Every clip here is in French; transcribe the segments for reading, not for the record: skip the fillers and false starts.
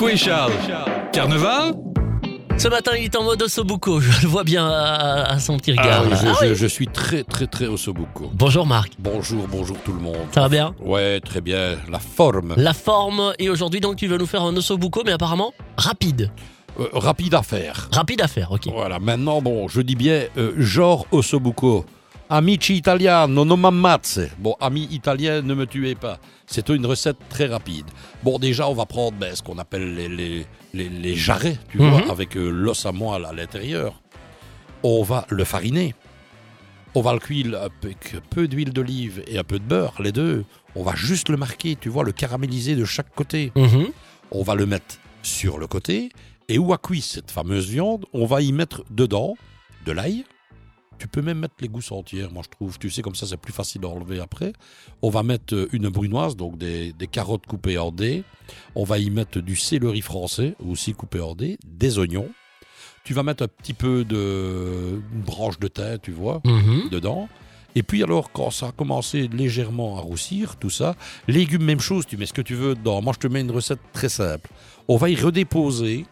Écoutez Charles, carnaval? Ce matin, il est en mode ossobuco. Je le vois bien à son petit regard. Je suis très ossobuco. Bonjour Marc. Bonjour tout le monde. Ça va bien? Ouais, très bien. La forme. La forme. Et aujourd'hui, donc, tu veux nous faire un ossobuco, mais apparemment rapide. Rapide à faire. Rapide à faire, ok. Voilà, maintenant, bon, je dis bien genre ossobuco. Amici italiano, non m'ammazze. Bon, amis italiens, ne me tuez pas. C'est une recette très rapide. Bon, déjà, on va prendre ce qu'on appelle les jarrets, tu vois, avec l'os à moelle à l'intérieur. On va le fariner. On va le cuire avec peu d'huile d'olive et un peu de beurre, les deux. On va juste le marquer, tu vois, le caraméliser de chaque côté. On va le mettre sur le côté. Et où a cuit cette fameuse viande, on va y mettre dedans de l'ail. Tu peux même mettre les gousses entières, moi je trouve. Tu sais, comme ça, c'est plus facile d'enlever après. On va mettre une brunoise, donc des carottes coupées en dés. On va y mettre du céleri français, aussi coupé en dés, des oignons. Tu vas mettre un petit peu une branche de thym, tu vois, dedans. Et puis alors, quand ça a commencé légèrement à roussir, tout ça, légumes, même chose, tu mets ce que tu veux dedans. Moi, je te mets une recette très simple. On va y redéposer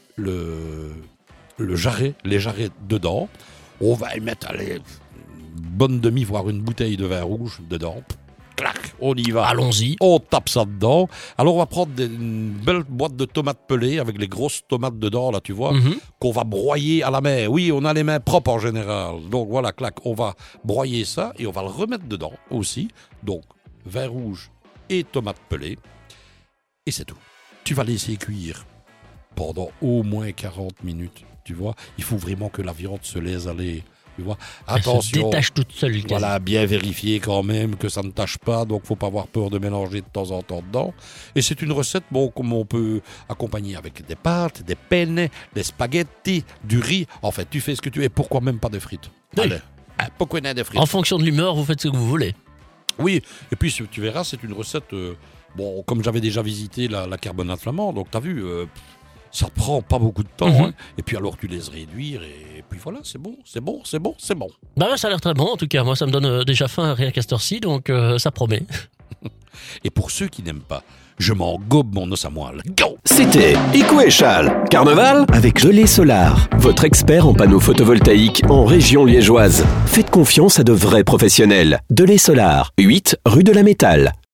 les jarrets dedans. On va y mettre une bonne demi, voire une bouteille de vin rouge dedans. Clac, on y va. Allons-y. On tape ça dedans. Alors, on va prendre une belle boîte de tomates pelées avec les grosses tomates dedans, là, tu vois, qu'on va broyer à la main. Oui, on a les mains propres en général. Donc, voilà, clac, on va broyer ça et on va le remettre dedans aussi. Donc, vin rouge et tomates pelées. Et c'est tout. Tu vas laisser cuire pendant au moins 40 minutes. Tu vois, il faut vraiment que la viande se laisse aller. Tu vois, attention. Elle se détache toute seule. Voilà, bien vérifier quand même que ça ne tâche pas. Donc, faut pas avoir peur de mélanger de temps en temps dedans. Et c'est une recette, bon, comme on peut accompagner avec des pâtes, des penne, des spaghettis, du riz. En fait, tu fais ce que tu veux. Et pourquoi même pas de frites? Oui. Allez, pourquoi pas de frites? En fonction de l'humeur, vous faites ce que vous voulez. Oui, et puis tu verras, c'est une recette. Bon, comme j'avais déjà visité la carbonate flamande, donc t'as vu. Ça prend pas beaucoup de temps, et puis alors tu laisses réduire, et puis voilà, c'est bon. Bah ça a l'air très bon, en tout cas, moi ça me donne déjà faim rien qu'à cette heure-ci, donc ça promet. Et pour ceux qui n'aiment pas, je m'en gobe mon os à moelle. Go! C'était Écoutez Carnaval avec Delay Solar, votre expert en panneaux photovoltaïques en région liégeoise. Faites confiance à de vrais professionnels. Delay Solar, 8 rue de la Métal.